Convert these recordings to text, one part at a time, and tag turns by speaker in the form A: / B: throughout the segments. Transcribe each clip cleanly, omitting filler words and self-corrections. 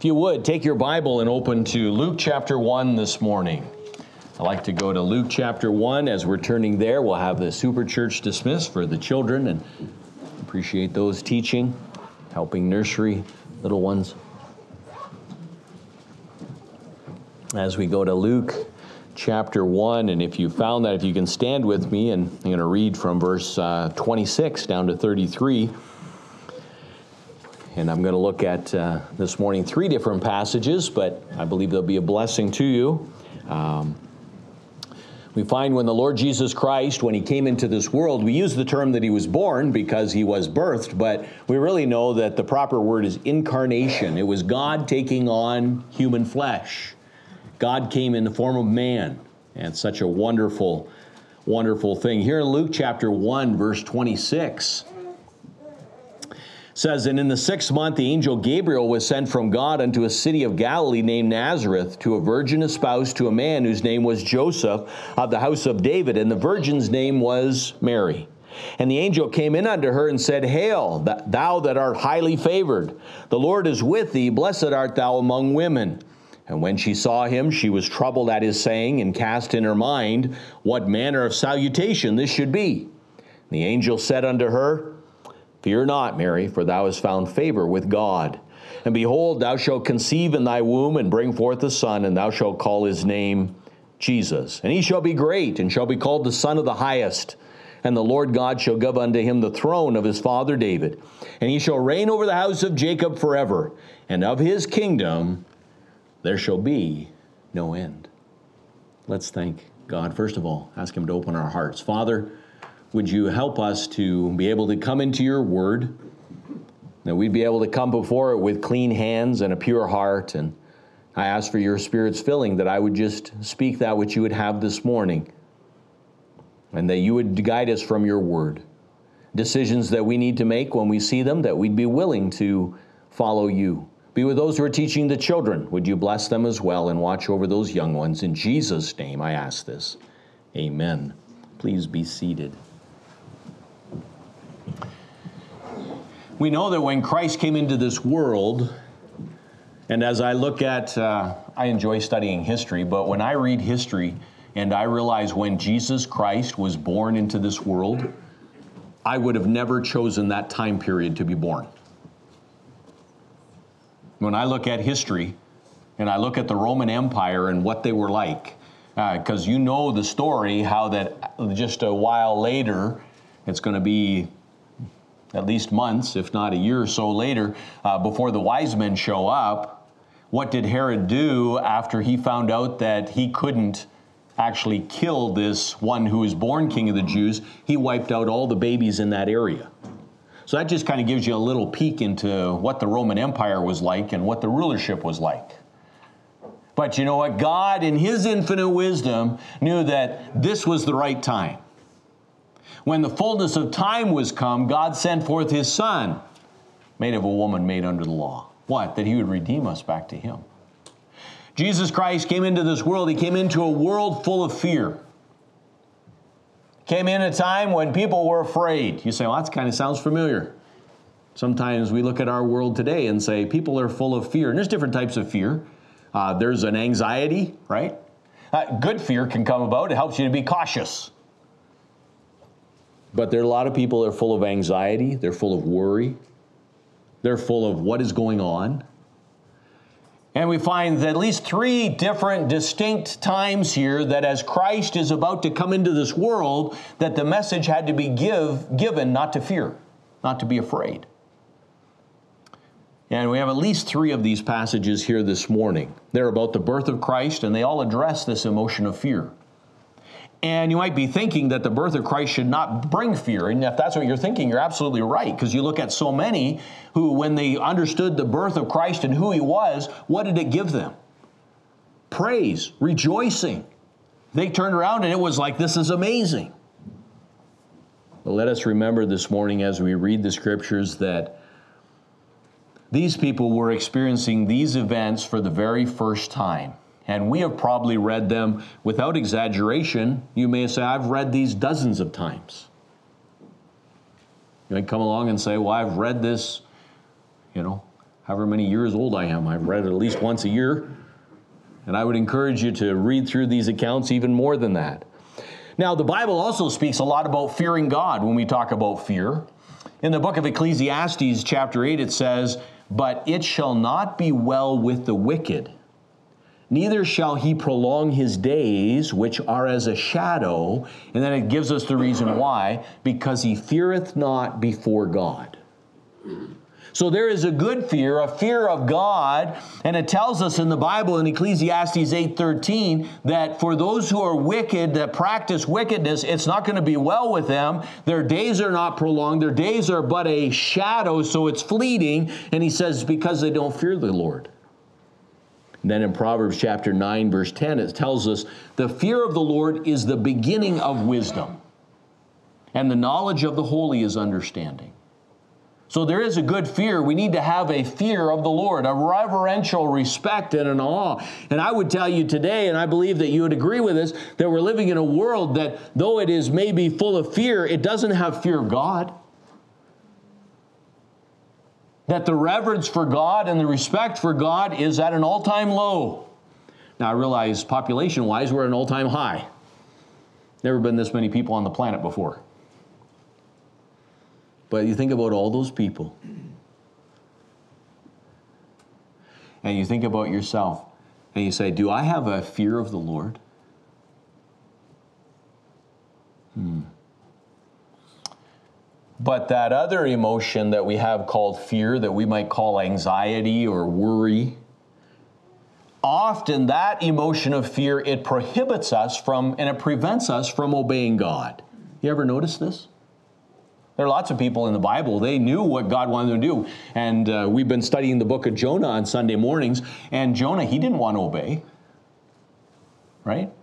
A: If you would, take your Bible and open to Luke chapter 1 this morning. I'd like to go to Luke chapter 1. As we're turning there, we'll have the Super Church dismissed for the children, and appreciate those teaching, helping nursery little ones. As we go to Luke chapter 1, and if you found that, if you can stand with me, and I'm going to read from verse 26 down to 33. And I'm going to look at this morning 3 different passages, but I believe they'll be a blessing to you. We find when the Lord Jesus Christ, when he came into this world, we use the term that he was born because he was birthed, but we really know that the proper word is incarnation. It was God taking on human flesh. God came in the form of man, and it's such a wonderful, wonderful thing. Here in Luke chapter 1, verse 26, says, "And in the 6th month the angel Gabriel was sent from God unto a city of Galilee named Nazareth, to a virgin espoused to a man whose name was Joseph, of the house of David, and the virgin's name was Mary. And the angel came in unto her and said, Hail, thou that art highly favored, the Lord is with thee, blessed art thou among women. And when she saw him, she was troubled at his saying, and cast in her mind what manner of salutation this should be. And the angel said unto her, Fear not, Mary, for thou hast found favor with God. And behold, thou shalt conceive in thy womb, and bring forth a son, and thou shalt call his name Jesus. And he shall be great, and shall be called the Son of the Highest. And the Lord God shall give unto him the throne of his father David. And he shall reign over the house of Jacob forever. And of his kingdom there shall be no end." Let's thank God. First of all, ask him to open our hearts. Father, would you help us to be able to come into your word, that we'd be able to come before it with clean hands and a pure heart. And I ask for your Spirit's filling, that I would just speak that which you would have this morning, and that you would guide us from your word. Decisions that we need to make when we see them, that we'd be willing to follow you. Be with those who are teaching the children. Would you bless them as well and watch over those young ones? In Jesus' name I ask this. Amen. Please be seated. We know that when Christ came into this world, and as I look at, I enjoy studying history, but when I read history and I realize when Jesus Christ was born into this world, I would have never chosen that time period to be born. When I look at history and I look at the Roman Empire and what they were like, because you know the story, how that just a while later, it's going to be at least months, if not a year or so later, before the wise men show up. What did Herod do after he found out that he couldn't actually kill this one who was born king of the Jews? He wiped out all the babies in that area. So that just kind of gives you a little peek into what the Roman Empire was like and what the rulership was like. But you know what? God, in his infinite wisdom, knew that this was the right time. When the fullness of time was come, God sent forth his Son, made of a woman made under the law. What? That he would redeem us back to him. Jesus Christ came into this world. He came into a world full of fear. Came in a time when people were afraid. You say, well, that kind of sounds familiar. Sometimes we look at our world today and say people are full of fear. And there's different types of fear. There's an anxiety, right? Good fear can come about. It helps you to be cautious. But there are a lot of people that are full of anxiety. They're full of worry. They're full of what is going on. And we find that at least 3 different distinct times here that as Christ is about to come into this world, that the message had to be given not to fear, not to be afraid. And we have at least 3 of these passages here this morning. They're about the birth of Christ, and they all address this emotion of fear. And you might be thinking that the birth of Christ should not bring fear. And if that's what you're thinking, you're absolutely right. Because you look at so many who, when they understood the birth of Christ and who he was, what did it give them? Praise, rejoicing. They turned around and it was like, this is amazing. But let us remember this morning as we read the scriptures that these people were experiencing these events for the very first time. And we have probably read them without exaggeration. You may say, I've read these dozens of times. You might come along and say, well, I've read this, however many years old I am. I've read it at least once a year. And I would encourage you to read through these accounts even more than that. Now, the Bible also speaks a lot about fearing God when we talk about fear. In the book of Ecclesiastes, chapter 8, it says, "But it shall not be well with the wicked, neither shall he prolong his days, which are as a shadow." And then it gives us the reason why, because he feareth not before God. So there is a good fear, a fear of God, and it tells us in the Bible in Ecclesiastes 8:13 that for those who are wicked, that practice wickedness, it's not going to be well with them. Their days are not prolonged. Their days are but a shadow, so it's fleeting. And he says, because they don't fear the Lord. And then in Proverbs chapter 9, verse 10, it tells us, the fear of the Lord is the beginning of wisdom, and the knowledge of the holy is understanding. So there is a good fear. We need to have a fear of the Lord, a reverential respect and an awe. And I would tell you today, and I believe that you would agree with this, that we're living in a world that, though it is maybe full of fear, it doesn't have fear of God. That the reverence for God and the respect for God is at an all-time low. Now, I realize population-wise, we're at an all-time high. Never been this many people on the planet before. But you think about all those people, and you think about yourself, and you say, do I have a fear of the Lord? But that other emotion that we have called fear, that we might call anxiety or worry, often that emotion of fear, it prohibits us from, and it prevents us from obeying God. You ever notice this? There are lots of people in the Bible, they knew what God wanted them to do. And we've been studying the book of Jonah on Sunday mornings. And Jonah, he didn't want to obey. Right?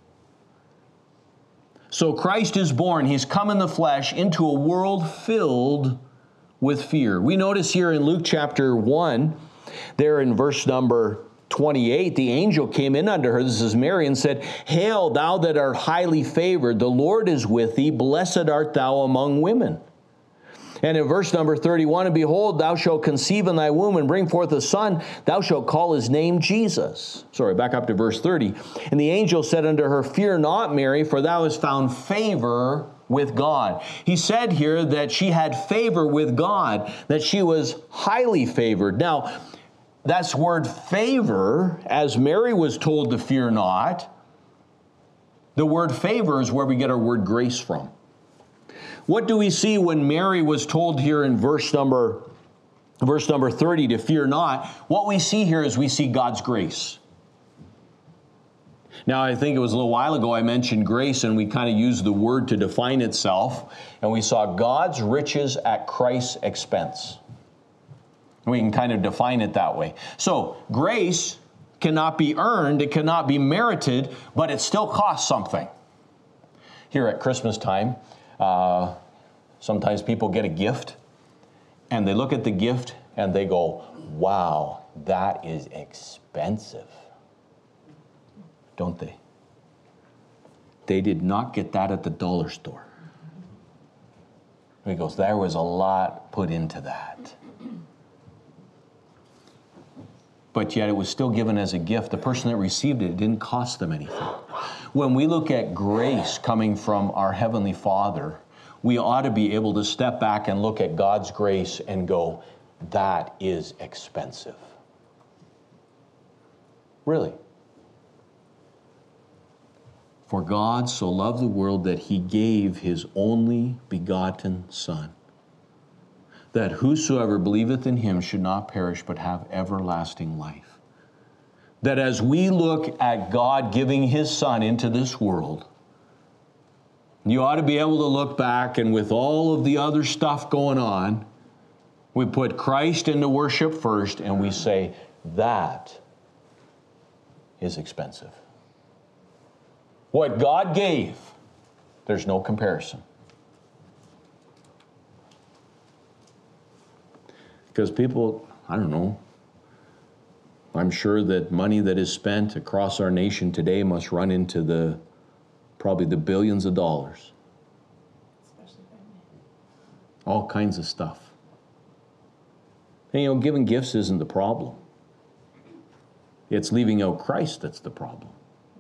A: So Christ is born. He's come in the flesh into a world filled with fear. We notice here in Luke chapter 1, there in verse number 28, the angel came in unto her, this is Mary, and said, Hail, thou that art highly favored, the Lord is with thee, blessed art thou among women. And in verse number 31, and behold, thou shalt conceive in thy womb and bring forth a son, thou shalt call his name Jesus. Sorry, back up to verse 30. And the angel said unto her, Fear not, Mary, for thou hast found favor with God. He said here that she had favor with God, that she was highly favored. Now, that's word favor, as Mary was told to fear not. The word favor is where we get our word grace from. What do we see when Mary was told here in verse number 30 to fear not? What we see here is we see God's grace. Now, I think it was a little while ago I mentioned grace, and we kind of used the word to define itself, and we saw God's riches at Christ's expense. We can kind of define it that way. So, grace cannot be earned, it cannot be merited, but it still costs something. Here at Christmas time, sometimes people get a gift, and they look at the gift, and they go, wow, that is expensive. Don't they? They did not get that at the dollar store. He goes, there was a lot put into that. But yet it was still given as a gift. The person that received it didn't cost them anything. When we look at grace coming from our Heavenly Father, we ought to be able to step back and look at God's grace and go, that is expensive. Really. For God so loved the world that he gave his only begotten Son, that whosoever believeth in him should not perish but have everlasting life. That as we look at God giving his Son into this world, you ought to be able to look back, and with all of the other stuff going on, we put Christ into worship first, and we say, that is expensive. What God gave, there's no comparison. Because people, I don't know, I'm sure that money that is spent across our nation today must run into probably the billions of dollars. All kinds of stuff. And giving gifts isn't the problem. It's leaving out Christ that's the problem.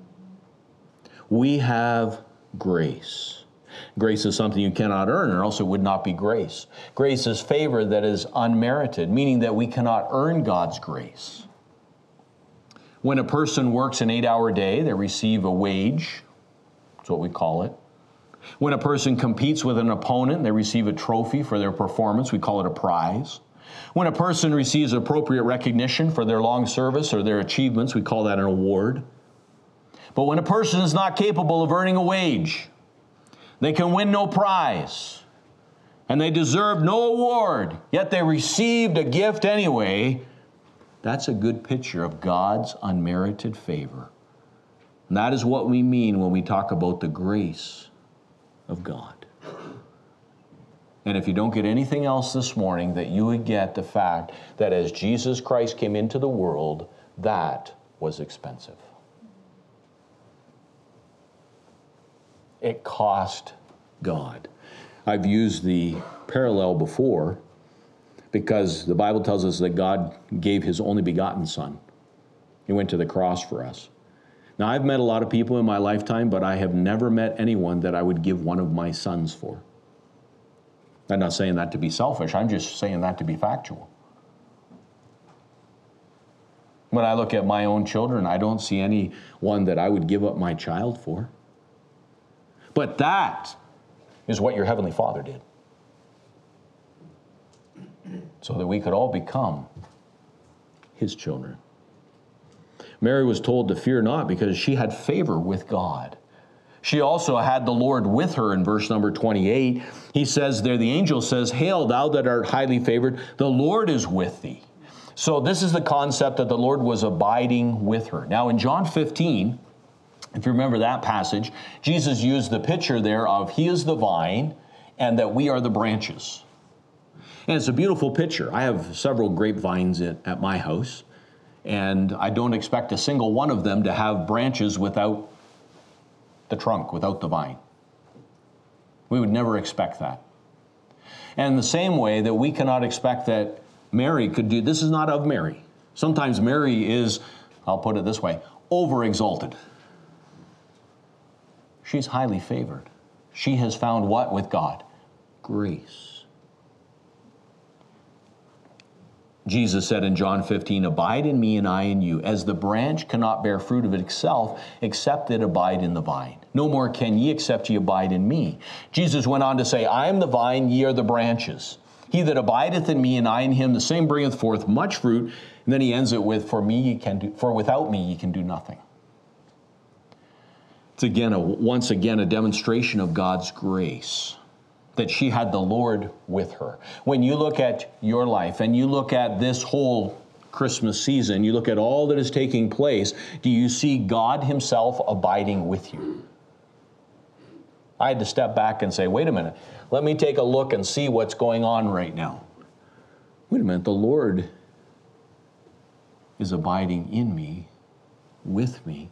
A: We have grace. Grace is something you cannot earn, or else it would not be grace. Grace is favor that is unmerited, meaning that we cannot earn God's grace. When a person works an 8-hour day, they receive a wage. That's what we call it. When a person competes with an opponent, they receive a trophy for their performance. We call it a prize. When a person receives appropriate recognition for their long service or their achievements, we call that an award. But when a person is not capable of earning a wage, they can win no prize, and they deserve no award, yet they received a gift anyway, that's a good picture of God's unmerited favor. And that is what we mean when we talk about the grace of God. And if you don't get anything else this morning, that you would get the fact that as Jesus Christ came into the world, that was expensive. It cost God. I've used the parallel before because the Bible tells us that God gave his only begotten Son. He went to the cross for us. Now, I've met a lot of people in my lifetime, but I have never met anyone that I would give one of my sons for. I'm not saying that to be selfish. I'm just saying that to be factual. When I look at my own children, I don't see anyone that I would give up my child for. But that is what your Heavenly Father did, so that we could all become his children. Mary was told to fear not because she had favor with God. She also had the Lord with her in verse number 28. He says there, the angel says, "Hail, thou that art highly favored, the Lord is with thee." So this is the concept that the Lord was abiding with her. Now in John 15, if you remember that passage, Jesus used the picture there of he is the vine and that we are the branches. And it's a beautiful picture. I have several grapevines at my house, and I don't expect a single one of them to have branches without the trunk, without the vine. We would never expect that. And in the same way that we cannot expect that Mary could do, this is not of Mary. Sometimes Mary is, I'll put it this way, overexalted. She's highly favored. She has found what with God? Grace. Jesus said in John 15, "Abide in me and I in you, as the branch cannot bear fruit of itself, except it abide in the vine. No more can ye, except ye abide in me." Jesus went on to say, "I am the vine, ye are the branches. He that abideth in me and I in him, the same bringeth forth much fruit." And then he ends it with, "For without me ye can do nothing." It's once again a demonstration of God's grace, that she had the Lord with her. When you look at your life and you look at this whole Christmas season, you look at all that is taking place, do you see God himself abiding with you? I had to step back and say, wait a minute, let me take a look and see what's going on right now. Wait a minute, the Lord is abiding in me, with me.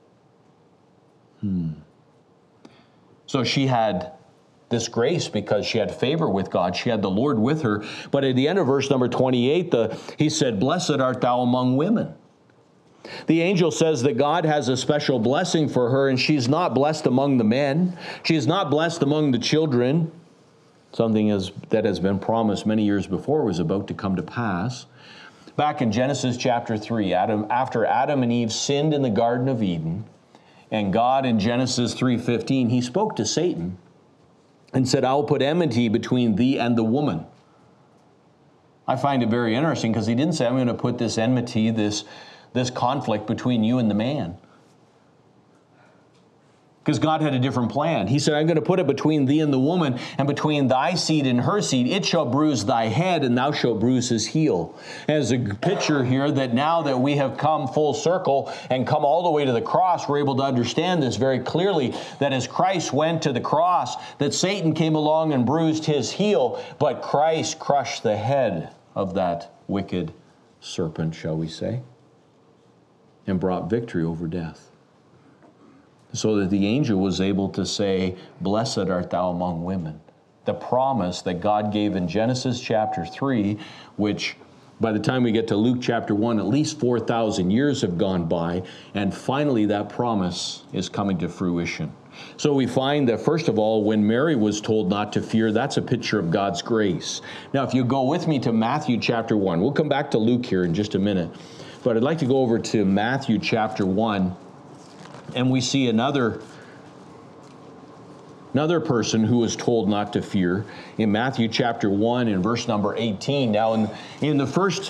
A: So she had this grace because she had favor with God. She had the Lord with her. But at the end of verse number 28, he said, "Blessed art thou among women." The angel says that God has a special blessing for her, and she's not blessed among the men. She's not blessed among the children. Something that has been promised many years before was about to come to pass. Back in Genesis chapter 3, after Adam and Eve sinned in the Garden of Eden, and God in Genesis 3:15, he spoke to Satan and said, "I will put enmity between thee and the woman." I find it very interesting because he didn't say, "I'm going to put this enmity, this conflict between you and the man." Because God had a different plan. He said, "I'm going to put it between thee and the woman, and between thy seed and her seed. It shall bruise thy head, and thou shalt bruise his heel." As a picture here that now that we have come full circle and come all the way to the cross, we're able to understand this very clearly, that as Christ went to the cross, that Satan came along and bruised his heel, but Christ crushed the head of that wicked serpent, shall we say, and brought victory over death. So that the angel was able to say, "Blessed art thou among women." The promise that God gave in Genesis chapter 3, which By the time we get to Luke chapter 1, at least 4,000 years have gone by, and finally that promise is coming to fruition. So we find that, first of all, when Mary was told not to fear, that's a picture of God's grace. Now, if you go with me to Matthew chapter 1, we'll come back to Luke here in just a minute, but I'd like to go over to Matthew chapter 1, and we see another person who was told not to fear in Matthew chapter 1 in verse number 18. Now, in the first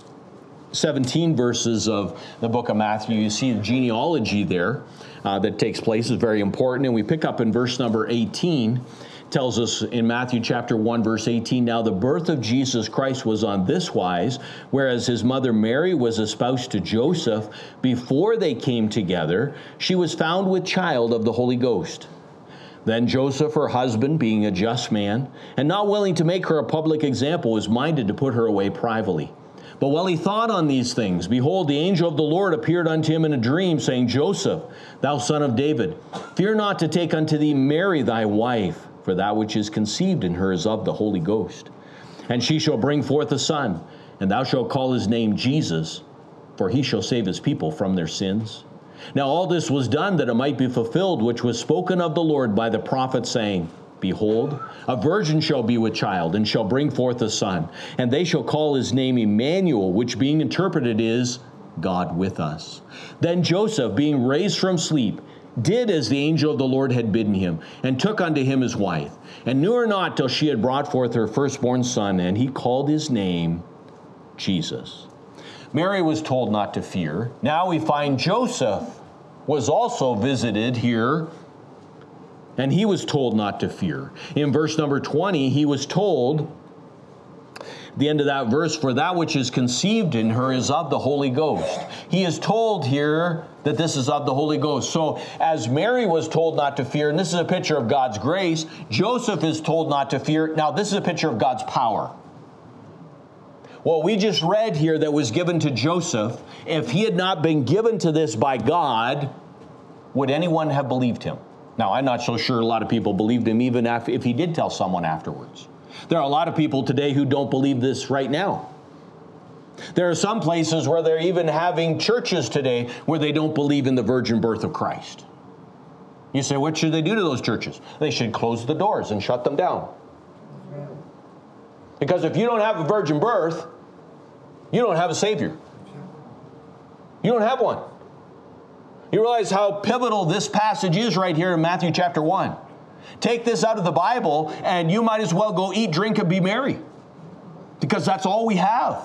A: 17 verses of the book of Matthew, you see the genealogy there that takes place is very important. And we pick up in verse number 18, tells us in Matthew chapter 1, verse 18, now the birth of Jesus Christ was on this wise, whereas his mother Mary was espoused to Joseph. Before they came together, she was found with child of the Holy Ghost. Then Joseph, her husband, being a just man, and not willing to make her a public example, was minded to put her away privately. But while he thought on these things, behold, the angel of the Lord appeared unto him in a dream, saying, Joseph, thou son of David, fear not to take unto thee Mary thy wife, for that which is conceived in her is of the Holy Ghost. And she shall bring forth a son, and thou shalt call his name Jesus, for he shall save his people from their sins. Now all this was done that it might be fulfilled, which was spoken of the Lord by the prophet, saying, Behold, a virgin shall be with child, and shall bring forth a son, and they shall call his name Emmanuel, which being interpreted is, God with us. Then Joseph, being raised from sleep, did as the angel of the Lord had bidden him, and took unto him his wife, and knew her not till she had brought forth her firstborn son, and he called his name Jesus. Mary was told not to fear. Now we find Joseph was also visited here, and he was told not to fear. In verse number 20, he was told, the end of that verse, for that which is conceived in her is of the Holy Ghost. He is told here that this is of the Holy Ghost. So as Mary was told not to fear, and this is a picture of God's grace, Joseph is told not to fear. Now this is a picture of God's power. What we just read here that was given to Joseph, if he had not been given to this by God, would anyone have believed him? Now, I'm not so sure a lot of people believed him even if he did tell someone afterwards. There are a lot of people today who don't believe this right now. There are some places where they're even having churches today where they don't believe in the virgin birth of Christ. You say, what should they do to those churches? They should close the doors and shut them down. Because if you don't have a virgin birth, you don't have a Savior. You don't have one. You realize how pivotal this passage is right here in Matthew chapter 1. Take this out of the Bible and you might as well go eat, drink, and be merry. Because that's all we have.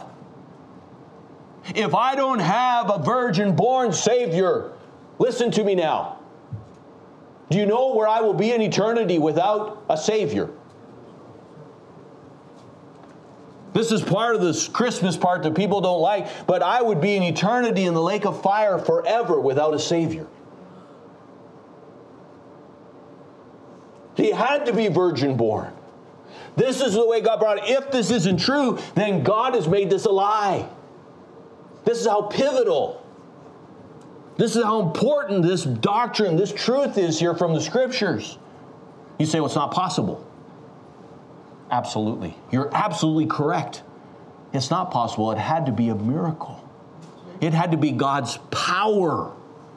A: If I don't have a virgin-born Savior, listen to me now. Do you know where I will be in eternity without a Savior? This is part of this Christmas part that people don't like, but I would be in eternity in the lake of fire forever without a Savior. He had to be virgin born. This is the way God brought it. If this isn't true, then God has made this a lie. This is how pivotal. This is how important this doctrine, this truth is here from the Scriptures. You say, well, it's not possible. Absolutely. You're absolutely correct. It's not possible. It had to be a miracle. It had to be God's power.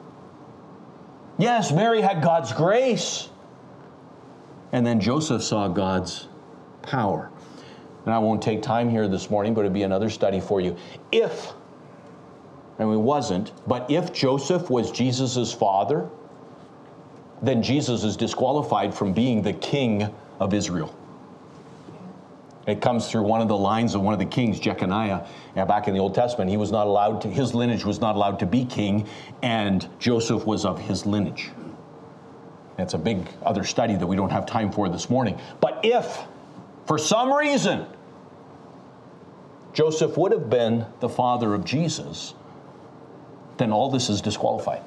A: Yes, Mary had God's grace. And then Joseph saw God's power. And I won't take time here this morning, but it'll be another study for you. If, and it wasn't, but if Joseph was Jesus' father, then Jesus is disqualified from being the king of Israel. It comes through one of the lines of one of the kings, Jeconiah. Back in the Old Testament, he was not allowed to, his lineage was not allowed to be king, and Joseph was of his lineage. That's a big other study that we don't have time for this morning. But if, for some reason, Joseph would have been the father of Jesus, then all this is disqualified.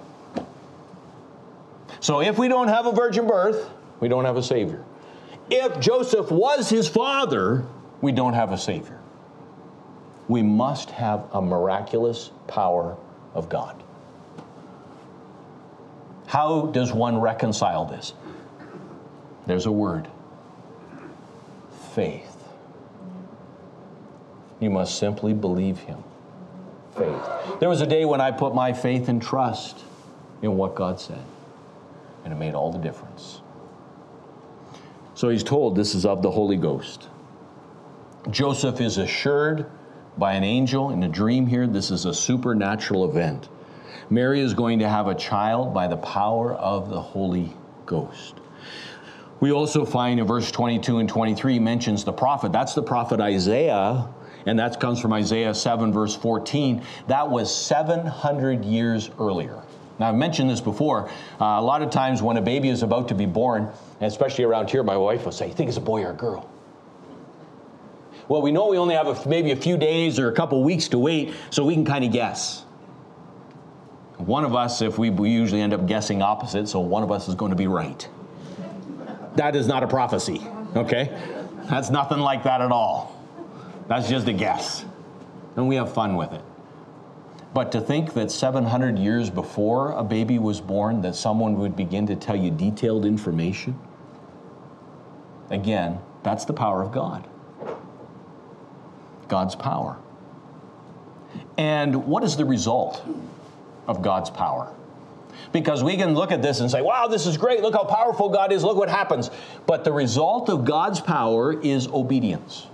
A: So if we don't have a virgin birth, we don't have a Savior. If Joseph was his father, we don't have a Savior. We must have a miraculous power of God. How does one reconcile this? There's a word. Faith. You must simply believe him. Faith. There was a day when I put my faith and trust in what God said, and it made all the difference. So he's told this is of the Holy Ghost. Joseph is assured by an angel in a dream here. This is a supernatural event. Mary is going to have a child by the power of the Holy Ghost. We also find in verse 22 and 23 mentions the prophet. That's the prophet Isaiah, and that comes from Isaiah 7 verse 14. That was 700 years earlier. Now, I've mentioned this before. A lot of times when a baby is about to be born, and especially around here, my wife will say, "You think it's a boy or a girl?" Well, we know we only have maybe a few days or a couple weeks to wait, so we can kind of guess. One of us, if we usually end up guessing opposite, so one of us is going to be right. That is not a prophecy, okay? That's nothing like that at all. That's just a guess. And we have fun with it. But to think that 700 years before a baby was born, that someone would begin to tell you detailed information, again, that's the power of God. God's power. And what is the result of God's power? Because we can look at this and say, wow, this is great. Look how powerful God is. Look what happens. But the result of God's power is obedience.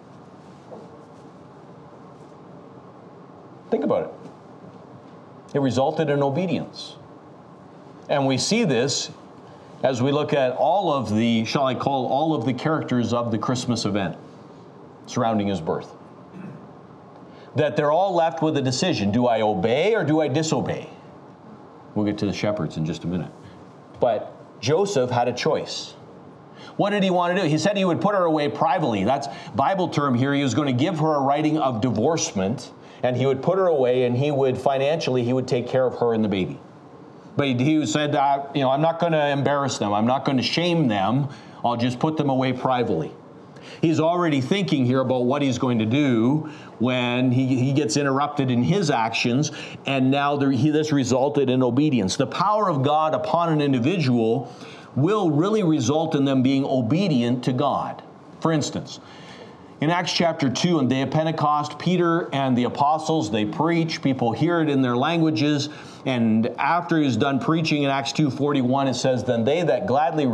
A: Think about it. It resulted in obedience. And we see this as we look at all of the, shall I call, all of the characters of the Christmas event surrounding his birth. That they're all left with a decision. Do I obey or do I disobey? We'll get to the shepherds in just a minute. But Joseph had a choice. What did he want to do? He said he would put her away privately. That's Bible term here. He was going to give her a writing of divorcement, and he would put her away, and he would financially, he would take care of her and the baby. But he said, I'm not going to embarrass them. I'm not going to shame them. I'll just put them away privately. He's already thinking here about what he's going to do when he gets interrupted in his actions, and now this resulted in obedience. The power of God upon an individual will really result in them being obedient to God. For instance, in Acts chapter 2, on the day of Pentecost, Peter and the apostles, they preach. People hear it in their languages. And after he's done preaching in Acts 2:41, it says, then they that gladly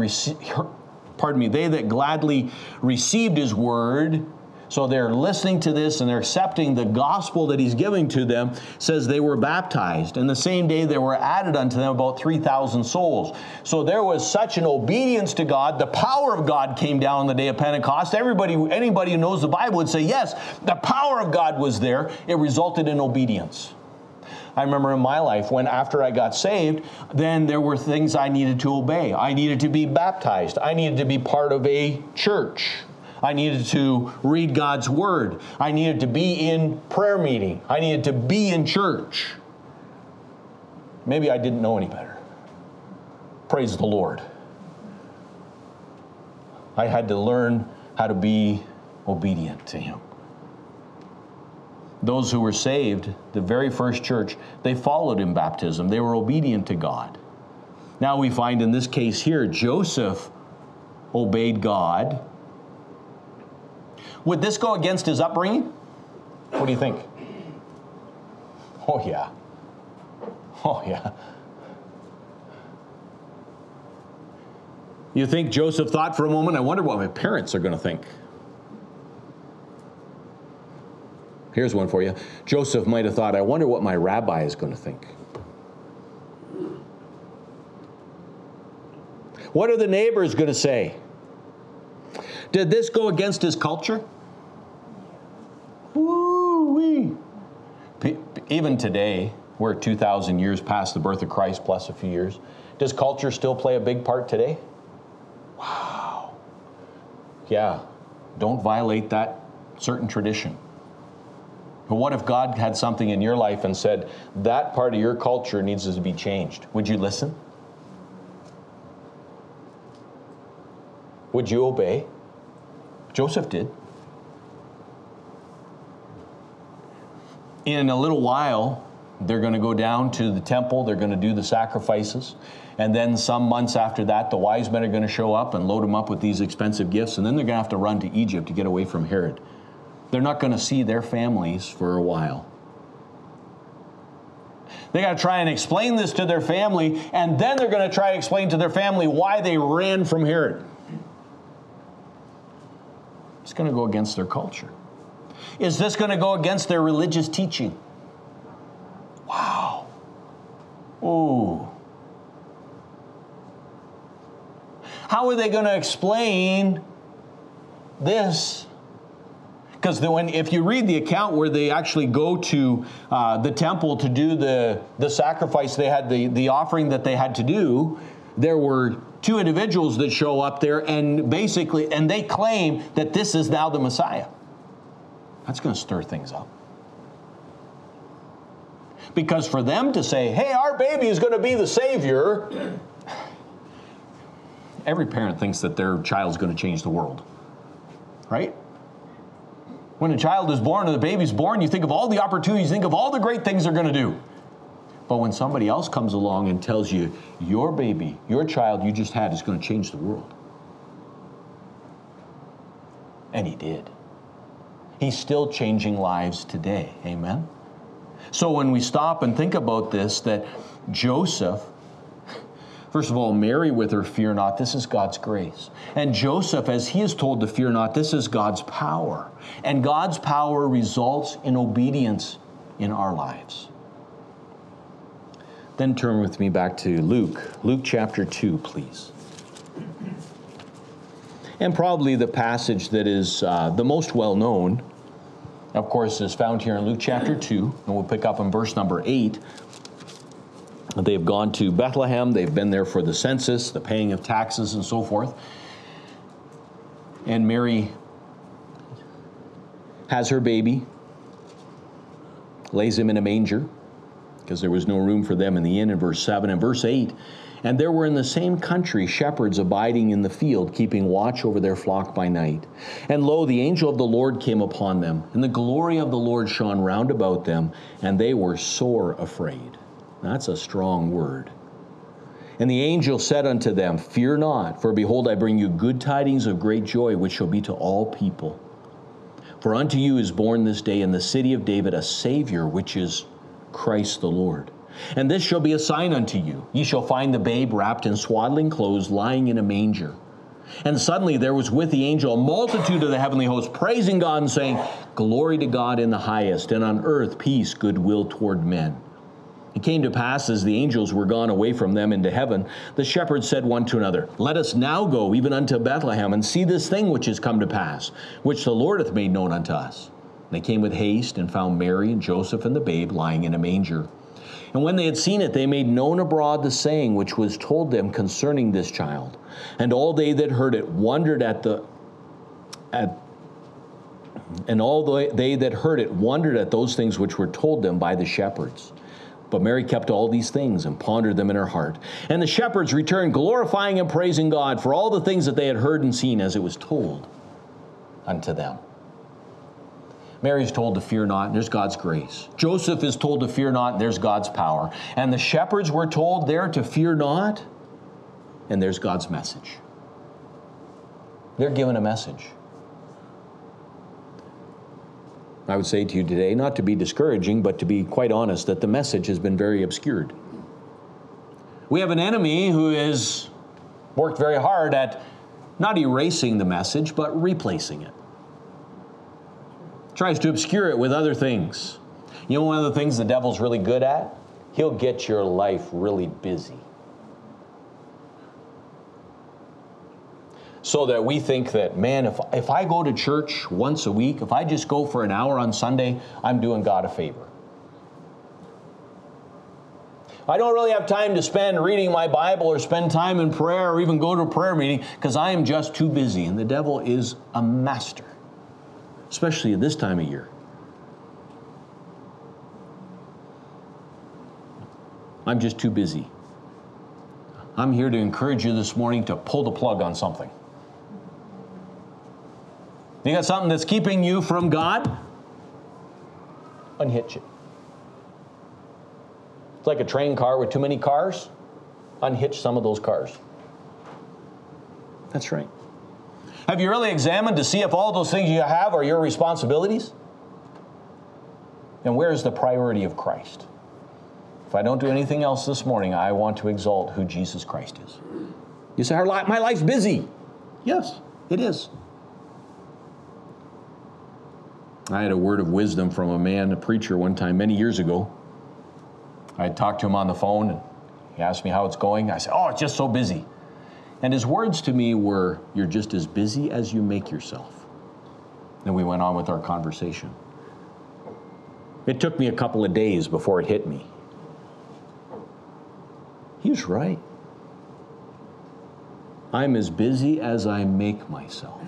A: received his word, so they're listening to this and they're accepting the gospel that he's giving to them, says they were baptized. And the same day there were added unto them about 3,000 souls. So there was such an obedience to God. The power of God came down on the day of Pentecost. Anybody who knows the Bible would say, yes, the power of God was there. It resulted in obedience. I remember in my life when after I got saved, then there were things I needed to obey. I needed to be baptized. I needed to be part of a church. I needed to read God's word. I needed to be in prayer meeting. I needed to be in church. Maybe I didn't know any better. Praise the Lord. I had to learn how to be obedient to him. Those who were saved, the very first church, they followed in baptism. They were obedient to God. Now we find in this case here, Joseph obeyed God. Would this go against his upbringing? What do you think? Oh, yeah. Oh, yeah. You think Joseph thought for a moment, I wonder what my parents are going to think. Here's one for you. Joseph might have thought, I wonder what my rabbi is going to think. What are the neighbors going to say? Did this go against his culture? Woo-wee. Even today, we're 2,000 years past the birth of Christ plus a few years. Does culture still play a big part today? Wow. Yeah. Don't violate that certain tradition. But what if God had something in your life and said, that part of your culture needs to be changed? Would you listen? Would you obey? Joseph did. In a little while, they're going to go down to the temple. They're going to do the sacrifices. And then some months after that, the wise men are going to show up and load them up with these expensive gifts. And then they're going to have to run to Egypt to get away from Herod. they're not going to see their families for a while. They got to try and explain this to their family, and then they're going to try to explain to their family why they ran from Herod. It's going to go against their culture. Is this going to go against their religious teaching? Wow. Ooh. How are they going to explain this? Because if you read the account where they actually go to the temple to do the sacrifice, they had the offering that they had to do, there were two individuals that show up there and they claim that this is now the Messiah. That's going to stir things up. Because for them to say, hey, our baby is going to be the Savior, every parent thinks that their child's going to change the world, right? When a child is born or the baby's born, you think of all the opportunities, you think of all the great things they're going to do. But when somebody else comes along and tells you, your baby, your child you just had is going to change the world. And he did. He's still changing lives today. Amen? So when we stop and think about this, that Joseph, first of all, Mary with her fear not, this is God's grace. And Joseph, as he is told to fear not, this is God's power. And God's power results in obedience in our lives. Then turn with me back to Luke. Luke chapter 2, please. And probably the passage that is the most well known, of course, is found here in Luke chapter 2. And we'll pick up in verse number 8. They've gone to Bethlehem. They've been there for the census, the paying of taxes, and so forth. And Mary has her baby, lays him in a manger, because there was no room for them in the inn, in verse 7. And verse 8, and there were in the same country shepherds abiding in the field, keeping watch over their flock by night. And lo, the angel of the Lord came upon them, and the glory of the Lord shone round about them, and they were sore afraid. That's a strong word. And the angel said unto them, fear not, for behold, I bring you good tidings of great joy, which shall be to all people. For unto you is born this day in the city of David a Savior, which is Christ the Lord. And this shall be a sign unto you. Ye shall find the babe wrapped in swaddling clothes, lying in a manger. And suddenly there was with the angel a multitude of the heavenly host, praising God and saying, glory to God in the highest, and on earth peace, goodwill toward men. It came to pass, as the angels were gone away from them into heaven, the shepherds said one to another, let us now go even unto Bethlehem, and see this thing which is come to pass, which the Lord hath made known unto us. And they came with haste, and found Mary and Joseph and the babe lying in a manger. And when they had seen it, they made known abroad the saying which was told them concerning this child. And all they that heard it wondered at those things which were told them by the shepherds. But Mary kept all these things and pondered them in her heart. And the shepherds returned, glorifying and praising God for all the things that they had heard and seen as it was told unto them. Mary's told to fear not, and there's God's grace. Joseph is told to fear not, and there's God's power. And the shepherds were told there to fear not, and there's God's message. They're given a message. I would say to you today, not to be discouraging, but to be quite honest, that the message has been very obscured. We have an enemy who has worked very hard at not erasing the message, but replacing it. Tries to obscure it with other things. You know, one of the things the devil's really good at? He'll get your life really busy. So that we think that, man, if I go to church once a week, if I just go for an hour on Sunday, I'm doing God a favor. I don't really have time to spend reading my Bible or spend time in prayer or even go to a prayer meeting because I am just too busy. And the devil is a master, especially at this time of year. I'm just too busy. I'm here to encourage you this morning to pull the plug on something. You got something that's keeping you from God? Unhitch it. It's like a train car with too many cars. Unhitch some of those cars. That's right. Have you really examined to see if all those things you have are your responsibilities? And where is the priority of Christ? If I don't do anything else this morning, I want to exalt who Jesus Christ is. You say, my life's busy. Yes, it is. I had a word of wisdom from a man, a preacher, one time many years ago. I had talked to him on the phone, and he asked me how it's going. I said, it's just so busy. And his words to me were, you're just as busy as you make yourself. And we went on with our conversation. It took me a couple of days before it hit me. He was right. I'm as busy as I make myself.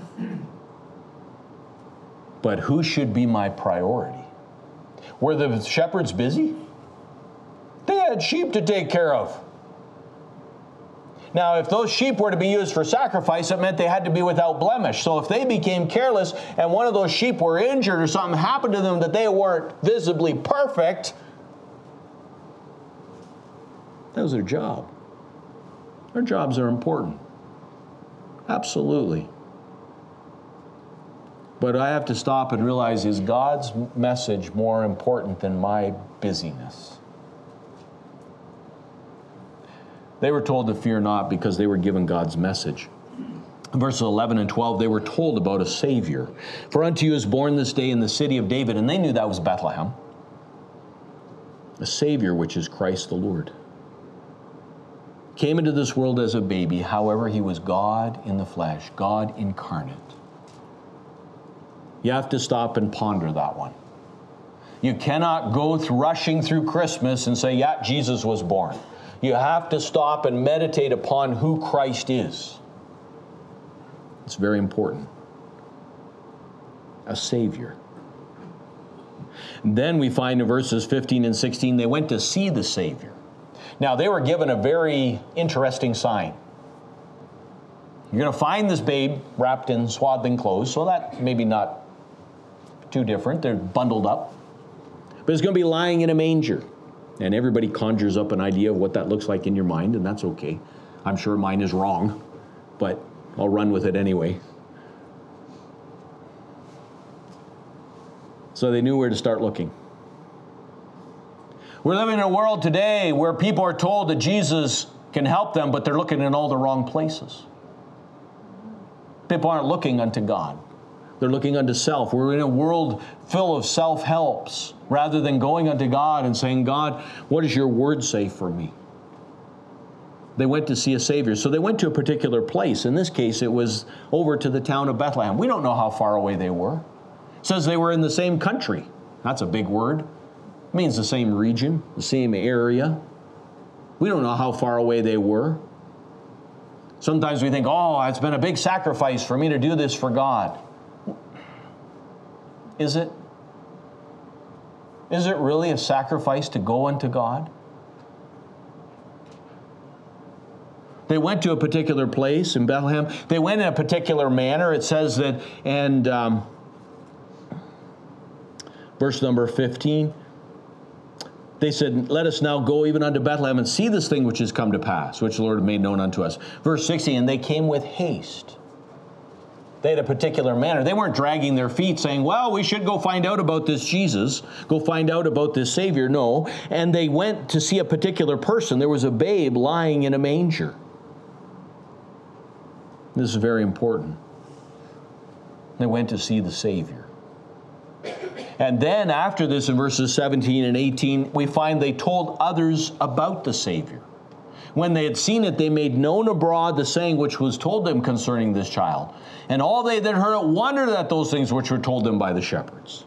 A: But who should be my priority? Were the shepherds busy? They had sheep to take care of. Now, if those sheep were to be used for sacrifice, it meant they had to be without blemish. So if they became careless and one of those sheep were injured or something happened to them that they weren't visibly perfect, that was their job. Our jobs are important. Absolutely. But I have to stop and realize, is God's message more important than my busyness? They were told to fear not because they were given God's message. In verses 11 and 12, they were told about a Savior. For unto you is born this day in the city of David, and they knew that was Bethlehem, a Savior, which is Christ the Lord. Came into this world as a baby, however, he was God in the flesh, God incarnate. You have to stop and ponder that one. You cannot go rushing through Christmas and say, yeah, Jesus was born. You have to stop and meditate upon who Christ is. It's very important. A Savior. And then we find in verses 15 and 16, they went to see the Savior. Now, they were given a very interesting sign. You're going to find this babe wrapped in swaddling clothes, so that maybe not too different. They're bundled up. But it's going to be lying in a manger. And everybody conjures up an idea of what that looks like in your mind, and that's okay. I'm sure mine is wrong, but I'll run with it anyway. So they knew where to start looking. We're living in a world today where people are told that Jesus can help them, but they're looking in all the wrong places. People aren't looking unto God. They're looking unto self. We're in a world full of self-helps rather than going unto God and saying, God, what does your word say for me? They went to see a Savior. So they went to a particular place. In this case, it was over to the town of Bethlehem. We don't know how far away they were. It says they were in the same country. That's a big word. It means the same region, the same area. We don't know how far away they were. Sometimes we think, it's been a big sacrifice for me to do this for God. Is it? Is it really a sacrifice to go unto God? They went to a particular place in Bethlehem. They went in a particular manner. It says that, and verse number 15, they said, let us now go even unto Bethlehem and see this thing which has come to pass, which the Lord had made known unto us. Verse 16, and they came with haste. They had a particular manner. They weren't dragging their feet saying, well, we should go find out about this Jesus, go find out about this Savior. No. And they went to see a particular person. There was a babe lying in a manger. This is very important. They went to see the Savior. And then after this, in verses 17 and 18, we find they told others about the Savior. When they had seen it, they made known abroad the saying which was told them concerning this child. And all they that heard it wondered at those things which were told them by the shepherds.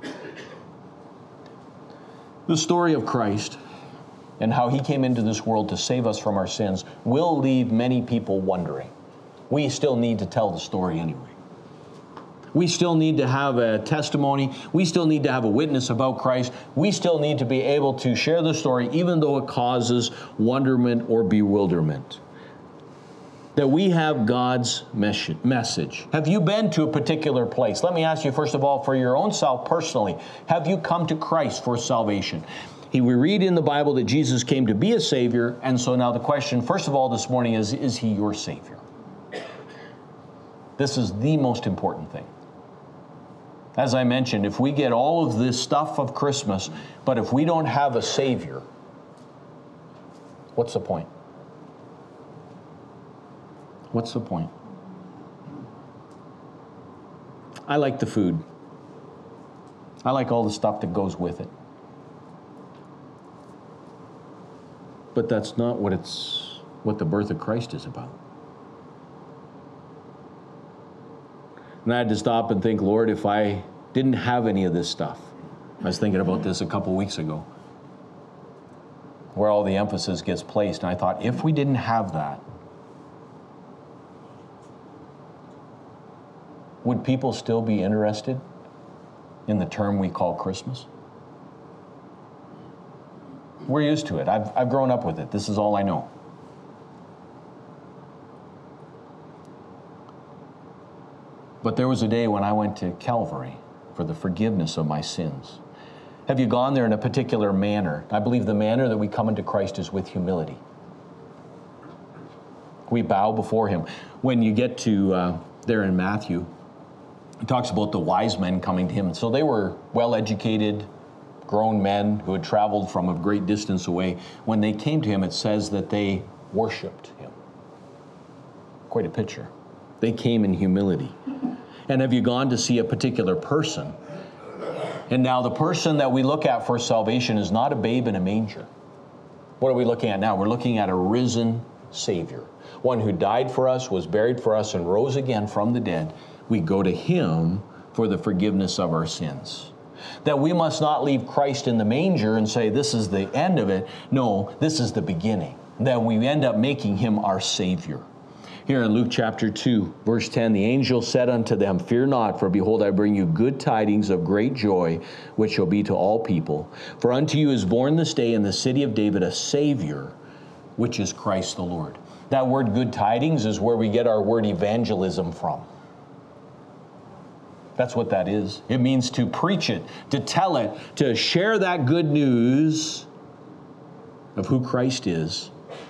A: The story of Christ and how he came into this world to save us from our sins will leave many people wondering. We still need to tell the story anyway. We still need to have a testimony. We still need to have a witness about Christ. We still need to be able to share the story even though it causes wonderment or bewilderment. That we have God's message. Have you been to a particular place? Let me ask you first of all, for your own self personally, have you come to Christ for salvation? We read in the Bible that Jesus came to be a Savior, and so now the question, first of all, this morning is he your Savior? This is the most important thing. As I mentioned, if we get all of this stuff of Christmas, but if we don't have a Savior, what's the point? What's the point? I like the food. I like all the stuff that goes with it. But that's not what the birth of Christ is about. And I had to stop and think, Lord, if I didn't have any of this stuff, I was thinking about this a couple weeks ago, where all the emphasis gets placed. And I thought, if we didn't have that, would people still be interested in the term we call Christmas? We're used to it. I've grown up with it. This is all I know. But there was a day when I went to Calvary for the forgiveness of my sins. Have you gone there in a particular manner? I believe the manner that we come into Christ is with humility. We bow before Him. When you get to there in Matthew, it talks about the wise men coming to Him. And so they were well-educated, grown men who had traveled from a great distance away. When they came to Him, it says that they worshiped Him. Quite a picture. They came in humility. And have you gone to see a particular person? And now the person that we look at for salvation is not a babe in a manger. What are we looking at now? We're looking at a risen Savior. One who died for us, was buried for us, and rose again from the dead. We go to Him for the forgiveness of our sins. That we must not leave Christ in the manger and say, this is the end of it. No, this is the beginning. That we end up making Him our Savior. Here in Luke chapter 2, verse 10, the angel said unto them, Fear not, for behold, I bring you good tidings of great joy, which shall be to all people. For unto you is born this day in the city of David a Savior, which is Christ the Lord. That word good tidings is where we get our word evangelism from. That's what that is. It means to preach it, to tell it, to share that good news of who Christ is.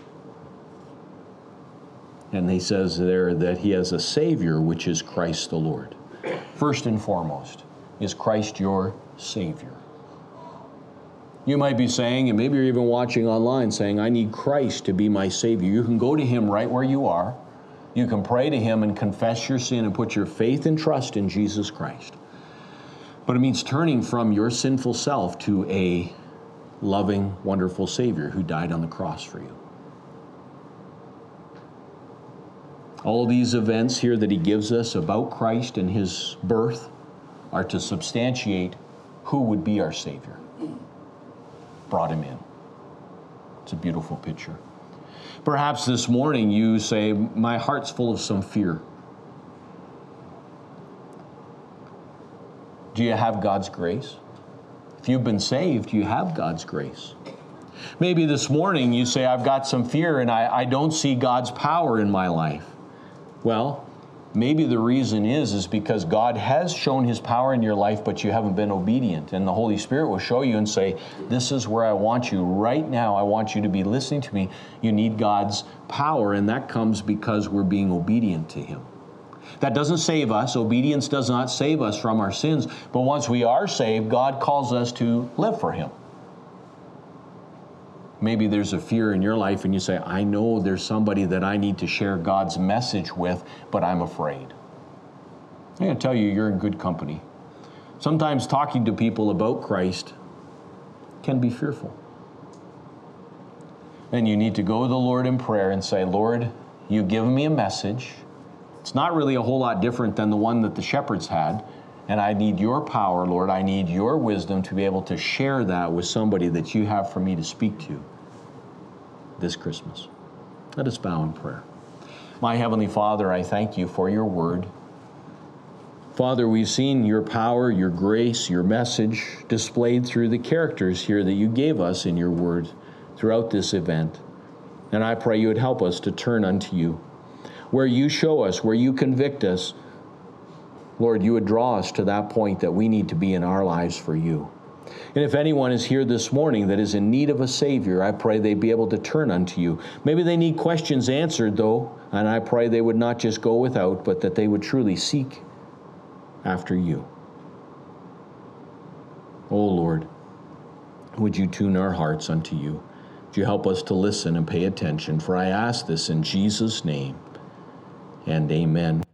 A: And he says there that He has a Savior, which is Christ the Lord. First and foremost, is Christ your Savior? You might be saying, and maybe you're even watching online, saying, I need Christ to be my Savior. You can go to Him right where you are. You can pray to Him and confess your sin and put your faith and trust in Jesus Christ. But it means turning from your sinful self to a loving, wonderful Savior who died on the cross for you. All these events here that He gives us about Christ and His birth are to substantiate who would be our Savior. Brought Him in. It's a beautiful picture. Perhaps this morning you say, my heart's full of some fear. Do you have God's grace? If you've been saved, you have God's grace. Maybe this morning you say, I've got some fear and I don't see God's power in my life. Well, maybe the reason is because God has shown His power in your life, but you haven't been obedient. And the Holy Spirit will show you and say, this is where I want you right now. I want you to be listening to me. You need God's power, and that comes because we're being obedient to Him. That doesn't save us. Obedience does not save us from our sins. But once we are saved, God calls us to live for Him. Maybe there's a fear in your life and you say, I know there's somebody that I need to share God's message with, but I'm afraid. I'm going to tell you, you're in good company. Sometimes talking to people about Christ can be fearful. And you need to go to the Lord in prayer and say, Lord, you've given me a message. It's not really a whole lot different than the one that the shepherds had. And I need your power, Lord. I need your wisdom to be able to share that with somebody that you have for me to speak to this Christmas. Let us bow in prayer. My Heavenly Father, I thank you for your word. Father, we've seen your power, your grace, your message displayed through the characters here that you gave us in your word throughout this event. And I pray you would help us to turn unto you. Where you show us, where you convict us, Lord, you would draw us to that point that we need to be in our lives for you. And if anyone is here this morning that is in need of a Savior, I pray they be able to turn unto you. Maybe they need questions answered, though, and I pray they would not just go without, but that they would truly seek after you. O Lord, would you tune our hearts unto you? Would you help us to listen and pay attention? For I ask this in Jesus' name, and amen.